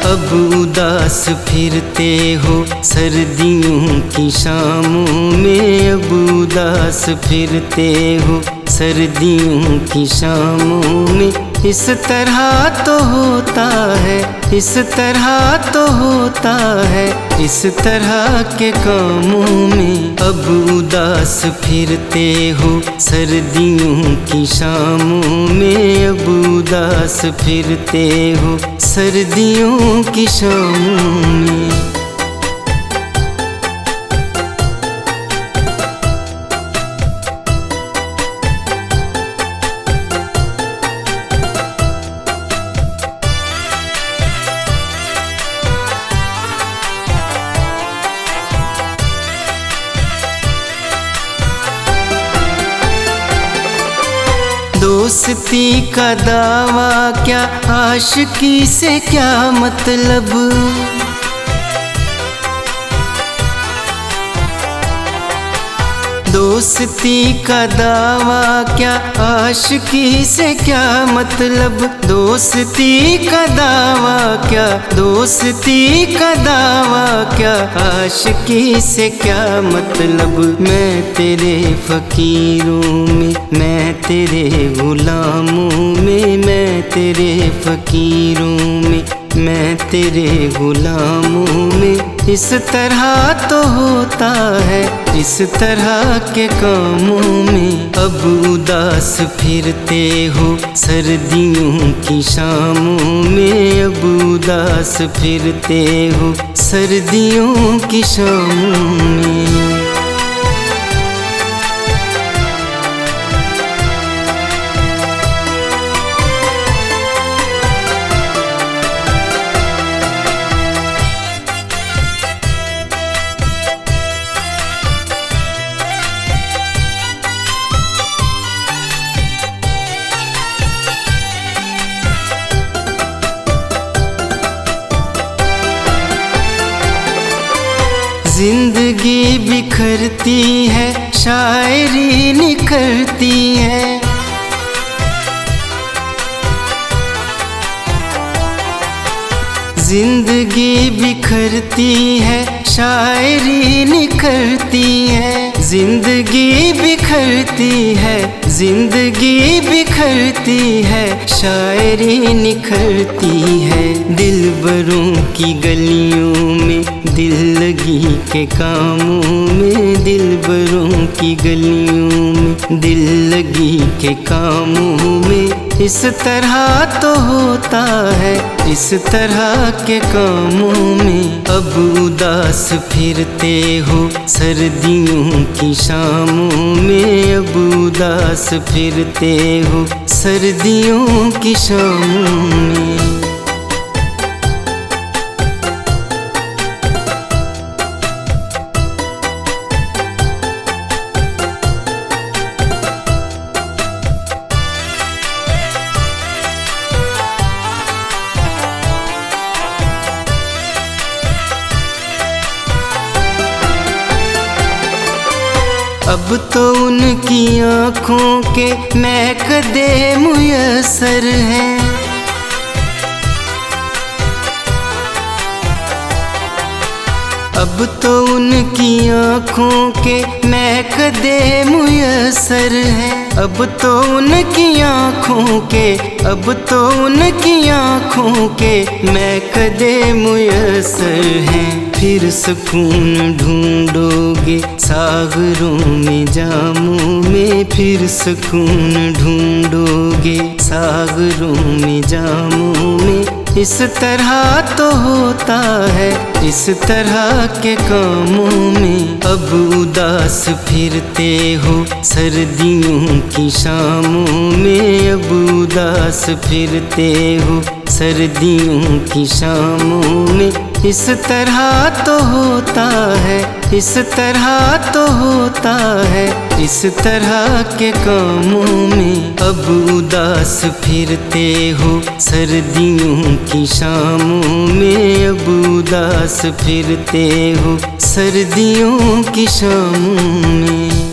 अब उदास फिरते हो सर्दियों की शामों में, अब उदास फिरते हो सर्दियों की शामों में। इस तरह तो होता है, इस तरह तो होता है, इस तरह के कामों में। अब उदास फिरते हो सर्दियों की शामों में, अब उदास फिरते हो सर्दियों की शामों में। दोस्ती का दावा क्या, आशिकी से क्या मतलब। दोस्ती का दावा क्या, आशिकी से क्या मतलब। दोस्ती का दावा क्या, दोस्ती का दावा क्या, आशिकी से क्या मतलब। मैं तेरे फकीरों में, मैं तेरे गुलामों में, मैं तेरे फकीरों में, मैं तेरे गुलामों में। इस तरह तो होता है, इस तरह के कामों में। अब उदास फिरते हो सर्दियों की शामों में, अब उदास फिरते हो सर्दियों की शामों में। जिंदगी बिखरती है, शायरी निखरती है। जिंदगी बिखरती है, शायरी निखरती है। जिंदगी बिखरती है, जिंदगी बिखरती है, शायरी निखरती है। दिलबरों की गलियों में, दिल लगी के कामों में, दिलबरों की गलियों में, दिल लगी के कामों में। इस तरह तो होता है, इस तरह के कामों में। अब उदास फिरते हो सर्दियों की शामों में, अब उदास फिरते हो सर्दियों की शामों में। अब तो उनकी आँखों के महकदे मुयस्सर हैं। अब तो उनकी आँखों के महकदे मुयस्सर हैं। अब तो उनकी आँखों के, अब तो उनकी आँखों के महकदे मुयस्सर हैं। फिर सुकून ढूंढोगे सागरों में जामों में, फिर सुकून ढूंढोगे सागरों में जामों में। इस तरह तो होता है, इस तरह के कामों में। अब उदास फिरते हो सर्दियों की शामों में, अब उदास फिरते हो सर्दियों की शामों में। इस तरह तो होता है, इस तरह तो होता है, इस तरह के कामों में। अब उदास फिरते हो सर्दियों की शामों में, अब उदास फिरते हो सर्दियों की शामों में।